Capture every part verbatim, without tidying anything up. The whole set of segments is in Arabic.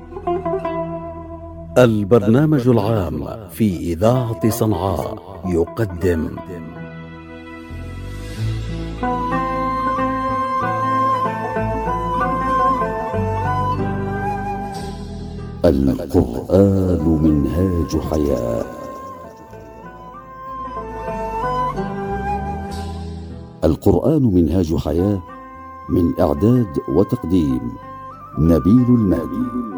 البرنامج العام في إذاعة صنعاء يقدم القرآن منهاج حياة. القرآن منهاج حياة، من إعداد وتقديم نبيل المهدي.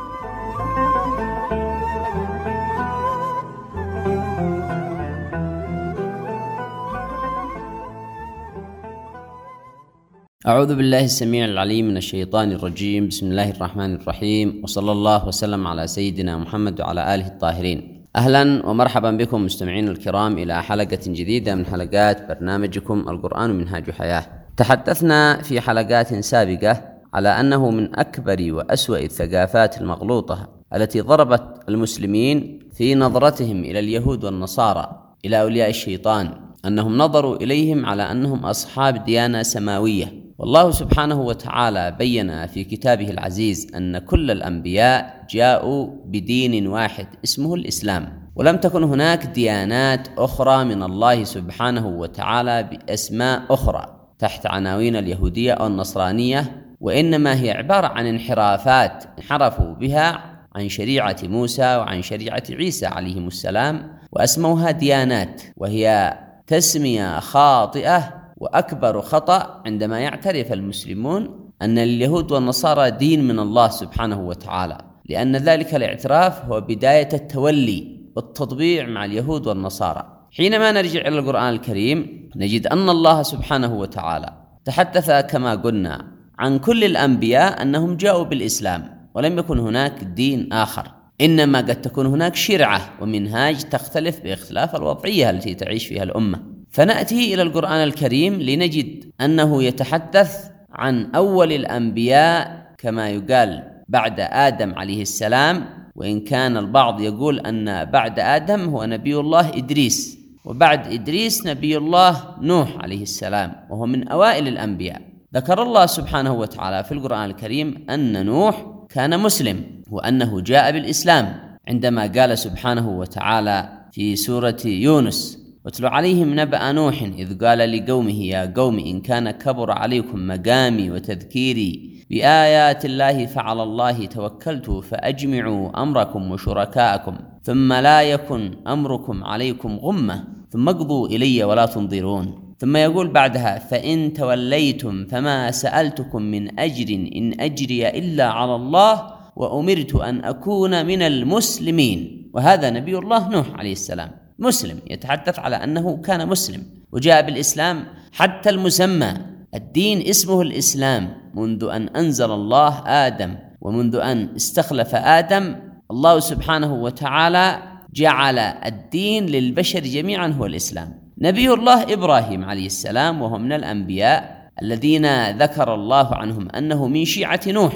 أعوذ بالله السميع العليم من الشيطان الرجيم. بسم الله الرحمن الرحيم، وصلى الله وسلم على سيدنا محمد وعلى آله الطاهرين. أهلا ومرحبا بكم مستمعين الكرام إلى حلقة جديدة من حلقات برنامجكم القرآن منهاج حياة. تحدثنا في حلقات سابقة على أنه من أكبر وأسوأ الثقافات المغلوطة التي ضربت المسلمين في نظرتهم إلى اليهود والنصارى، إلى أولياء الشيطان، أنهم نظروا إليهم على أنهم أصحاب ديانة سماوية. والله سبحانه وتعالى بيّن في كتابه العزيز أن كل الأنبياء جاءوا بدين واحد اسمه الإسلام، ولم تكن هناك ديانات أخرى من الله سبحانه وتعالى بأسماء أخرى تحت عناوين اليهودية أو النصرانية، وإنما هي عبارة عن انحرافات انحرفوا بها عن شريعة موسى وعن شريعة عيسى عليهم السلام، وأسموها ديانات، وهي تسمية خاطئة وأكبر خطأ عندما يعترف المسلمون أن اليهود والنصارى دين من الله سبحانه وتعالى، لأن ذلك الاعتراف هو بداية التولي والتطبيع مع اليهود والنصارى. حينما نرجع إلى القرآن الكريم نجد أن الله سبحانه وتعالى تحدث كما قلنا عن كل الأنبياء أنهم جاءوا بالإسلام، ولم يكن هناك دين آخر، إنما قد تكون هناك شرعة ومنهاج تختلف باختلاف الوضعية التي تعيش فيها الأمة. فنأتي إلى القرآن الكريم لنجد أنه يتحدث عن أول الأنبياء كما يقال بعد آدم عليه السلام، وإن كان البعض يقول أن بعد آدم هو نبي الله إدريس، وبعد إدريس نبي الله نوح عليه السلام، وهو من أوائل الأنبياء. ذكر الله سبحانه وتعالى في القرآن الكريم أن نوح كان مسلم وأنه جاء بالإسلام، عندما قال سبحانه وتعالى في سورة يونس: واتل عليهم نبأ نوح إذ قال لقومه يا قوم إن كان كبر عليكم مقامي وتذكيري بآيات الله فعلى الله توكلت فأجمعوا أمركم وشركاءكم ثم لا يكن أمركم عليكم غمة ثم اقضوا إلي ولا تنظرون. ثم يقول بعدها: فإن توليتم فما سألتكم من أجر إن أجري إلا على الله وأمرت أن أكون من المسلمين. وهذا نبي الله نوح عليه السلام مسلم، يتحدث على أنه كان مسلم وجاء بالإسلام. حتى المسمى الدين اسمه الإسلام، منذ أن أنزل الله آدم ومنذ أن استخلف آدم، الله سبحانه وتعالى جعل الدين للبشر جميعا هو الإسلام. نبي الله إبراهيم عليه السلام وهو من الأنبياء الذين ذكر الله عنهم أنه من شيعة نوح،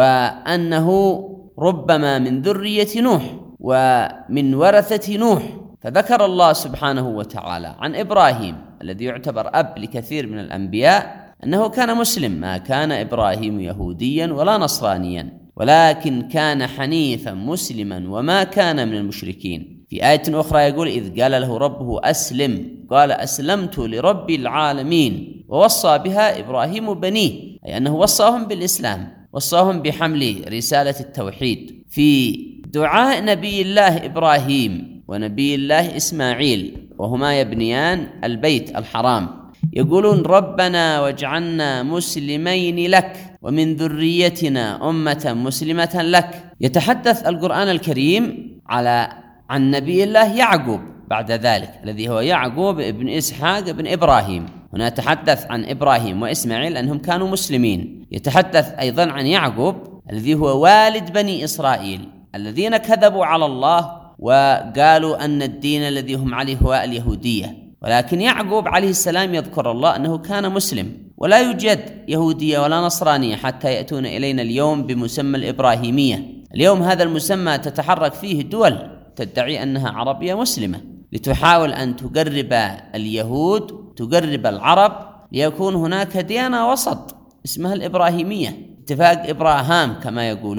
وأنه ربما من ذرية نوح ومن ورثة نوح. فذكر الله سبحانه وتعالى عن إبراهيم الذي يعتبر أب لكثير من الأنبياء أنه كان مسلم، ما كان إبراهيم يهوديا ولا نصرانيا، ولكن كان حنيفا مسلما وما كان من المشركين. في آية أخرى يقول: إذ قال له ربه أسلم قال أسلمت لرب العالمين، ووصى بها إبراهيم بنيه، أي أنه وصاهم بالإسلام، وصاهم بحمل رسالة التوحيد. في دعاء نبي الله إبراهيم ونبي الله إسماعيل وهما يبنيان البيت الحرام يقولون: ربنا واجعلنا مسلمين لك ومن ذريتنا أمة مسلمة لك. يتحدث القرآن الكريم على عن نبي الله يعقوب بعد ذلك، الذي هو يعقوب ابن إسحاق ابن إبراهيم. هنا يتحدث عن إبراهيم وإسماعيل أنهم كانوا مسلمين. يتحدث أيضا عن يعقوب الذي هو والد بني إسرائيل الذين كذبوا على الله وقالوا أن الدين الذي هم عليه هو اليهودية، ولكن يعقوب عليه السلام يذكر الله أنه كان مسلم، ولا يوجد يهودية ولا نصرانية حتى يأتون إلينا اليوم بمسمى الإبراهيمية. اليوم هذا المسمى تتحرك فيه دول تدعي أنها عربية مسلمة لتحاول أن تقرب اليهود تقرب العرب ليكون هناك ديانة وسط اسمها الإبراهيمية، اتفاق إبراهام كما يقولون.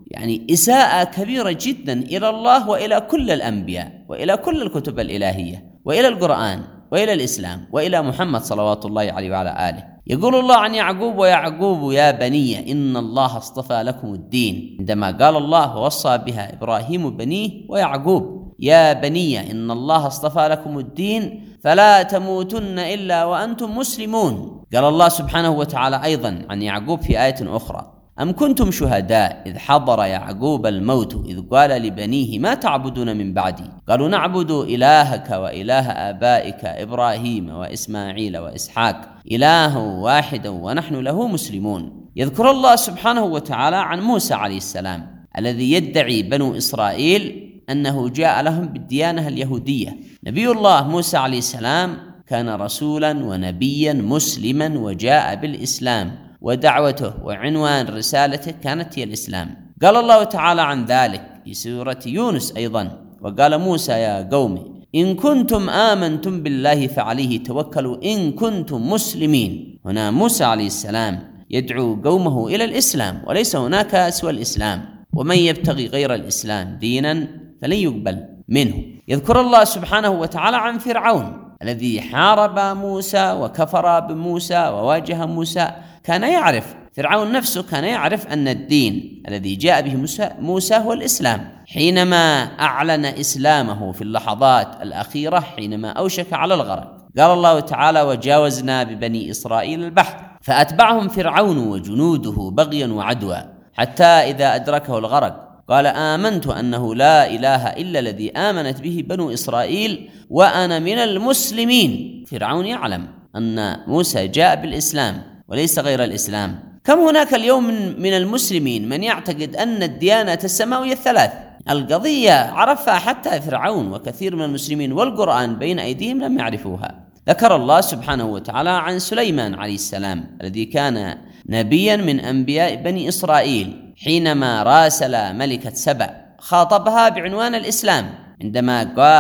يعني إساءة كبيرة جدا إلى الله وإلى كل الأنبياء وإلى كل الكتب الإلهية وإلى القرآن وإلى الإسلام وإلى محمد صلوات الله عليه وعلى آله. يقول الله عن يعقوب: ويعقوب يا بني إن الله اصطفى لكم الدين، عندما قال الله ووصى بها إبراهيم بنيه ويعقوب: يا بني إن الله اصطفى لكم الدين فلا تموتن إلا وأنتم مسلمون. قال الله سبحانه وتعالى أيضا عن يعقوب في آية أخرى: أم كنتم شهداء إذ حضر يعقوب الموت إذ قال لبنيه ما تعبدون من بعدي قالوا نعبد إلهك وإله آبائك إبراهيم وإسماعيل وإسحاق إلها واحدا ونحن له مسلمون. يذكر الله سبحانه وتعالى عن موسى عليه السلام الذي يدعي بنو إسرائيل أنه جاء لهم بالديانة اليهودية. نبي الله موسى عليه السلام كان رسولا ونبيا مسلما وجاء بالإسلام، ودعوته وعنوان رسالته كانت هي الإسلام. قال الله تعالى عن ذلك في سورة يونس أيضا: وقال موسى يا قوم إن كنتم آمنتم بالله فعليه توكلوا إن كنتم مسلمين. هنا موسى عليه السلام يدعو قومه إلى الإسلام وليس هناك سوى الإسلام، ومن يبتغي غير الإسلام دينا فلن يقبل منه. يذكر الله سبحانه وتعالى عن فرعون الذي حارب موسى وكفر بموسى وواجه موسى. كان يعرف فرعون نفسه كان يعرف أن الدين الذي جاء به موسى, موسى هو الإسلام، حينما أعلن إسلامه في اللحظات الأخيرة حينما أوشك على الغرق. قال الله تعالى: وجاوزنا ببني إسرائيل البحر فأتبعهم فرعون وجنوده بغيا وعدوى حتى إذا أدركه الغرق قال آمنت أنه لا إله إلا الذي آمنت به بنو إسرائيل وأنا من المسلمين. فرعون يعلم أن موسى جاء بالإسلام وليس غير الإسلام. كم هناك اليوم من المسلمين من يعتقد أن الديانة السماوية الثلاث. القضية عرفها حتى فرعون وكثير من المسلمين، والقرآن بين أيديهم لم يعرفوها. ذكر الله سبحانه وتعالى عن سليمان عليه السلام الذي كان نبيا من أنبياء بني إسرائيل، حينما راسل ملكة سبأ خاطبها بعنوان الإسلام. عندما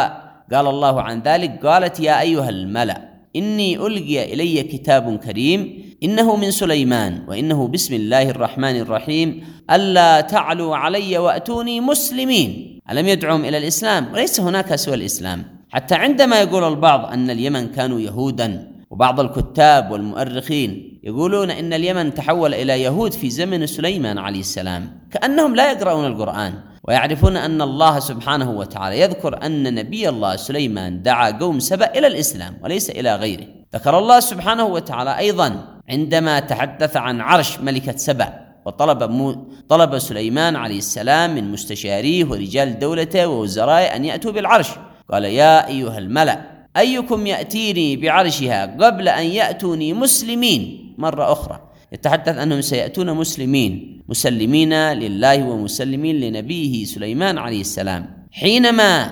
قال الله عن ذلك قالت: يا أيها الملأ إني ألقي إلي كتاب كريم إنه من سليمان وإنه بسم الله الرحمن الرحيم ألا تعلوا علي وأتوني مسلمين. ألم يدعوهم إلى الإسلام؟ وليس هناك سوى الإسلام. حتى عندما يقول البعض أن اليمن كانوا يهودا، وبعض الكتاب والمؤرخين يقولون إن اليمن تحول إلى يهود في زمن سليمان عليه السلام، كأنهم لا يقرؤون القرآن ويعرفون أن الله سبحانه وتعالى يذكر أن نبي الله سليمان دعا قوم سبأ إلى الإسلام وليس إلى غيره. ذكر الله سبحانه وتعالى أيضا عندما تحدث عن عرش ملكة سبأ وطلب مو... طلب سليمان عليه السلام من مستشاريه ورجال دولته ووزرائه أن يأتوا بالعرش. قال: يا أيها الملأ أيكم يأتيني بعرشها قبل أن يأتوني مسلمين. مرة أخرى يتحدث أنهم سيأتون مسلمين مسلمين لله ومسلمين لنبيه سليمان عليه السلام. حينما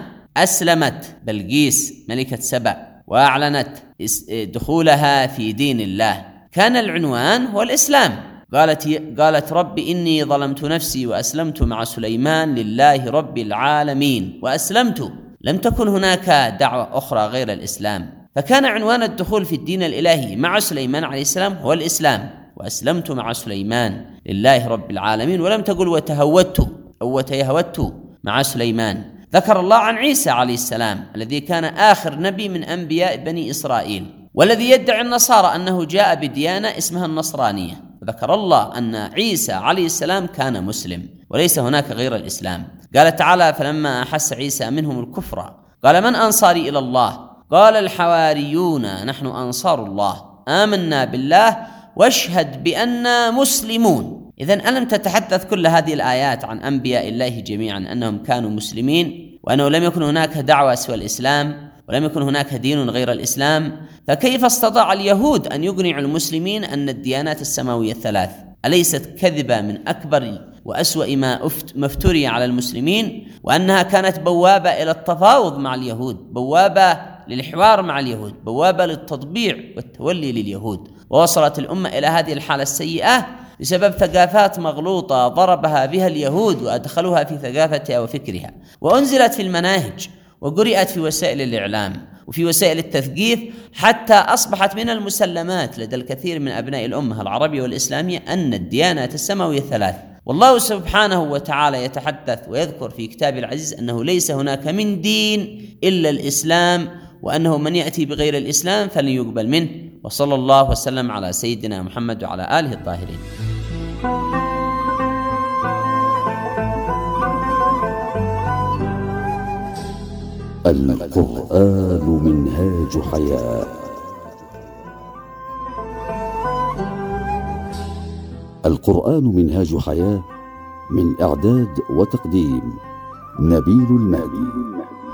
أسلمت بلقيس ملكة سبأ وأعلنت دخولها في دين الله كان العنوان هو الإسلام. قالت قالت رب إني ظلمت نفسي وأسلمت مع سليمان لله رب العالمين وأسلمت. لم تكن هناك دعوة أخرى غير الإسلام، فكان عنوان الدخول في الدين الإلهي مع سليمان عليه السلام هو الإسلام. وأسلمت مع سليمان لله رب العالمين، ولم تقل وتهودت أو وتيهودت مع سليمان. ذكر الله عن عيسى عليه السلام الذي كان آخر نبي من أنبياء بني إسرائيل، والذي يدعي النصارى أنه جاء بديانة اسمها النصرانية. ذكر الله أن عيسى عليه السلام كان مسلم وليس هناك غير الإسلام. قال تعالى: فلما أحس عيسى منهم الكفر قال من أنصاري إلى الله قال الحواريون نحن أنصار الله آمنا بالله واشهد بأننا مسلمون. إذن ألم تتحدث كل هذه الآيات عن أنبياء الله جميعا أنهم كانوا مسلمين، وأنه لم يكن هناك دعوة سوى الإسلام ولم يكن هناك دين غير الإسلام؟ فكيف استطاع اليهود أن يقنعوا المسلمين أن الديانات السماوية الثلاث؟ أليست كذبة من أكبر وأسوأ ما مفتري على المسلمين، وأنها كانت بوابة إلى التفاوض مع اليهود، بوابة للحوار مع اليهود، بوابة للتطبيع والتولي لليهود؟ ووصلت الأمة إلى هذه الحالة السيئة بسبب ثقافات مغلوطة ضربها بها اليهود وأدخلوها في ثقافتها وفكرها، وأنزلت في المناهج وقرأت في وسائل الإعلام وفي وسائل التثقيف، حتى أصبحت من المسلمات لدى الكثير من أبناء الأمة العربية والإسلامية أن الديانات السماوية الثلاث. والله سبحانه وتعالى يتحدث ويذكر في كتابه العزيز أنه ليس هناك من دين إلا الإسلام، وأنه من يأتي بغير الإسلام فلن يقبل منه. وصلى الله وسلم على سيدنا محمد وعلى آله الطاهرين. القرآن منهاج حياة. القرآن منهاج حياة، من إعداد وتقديم نبيل المهدي.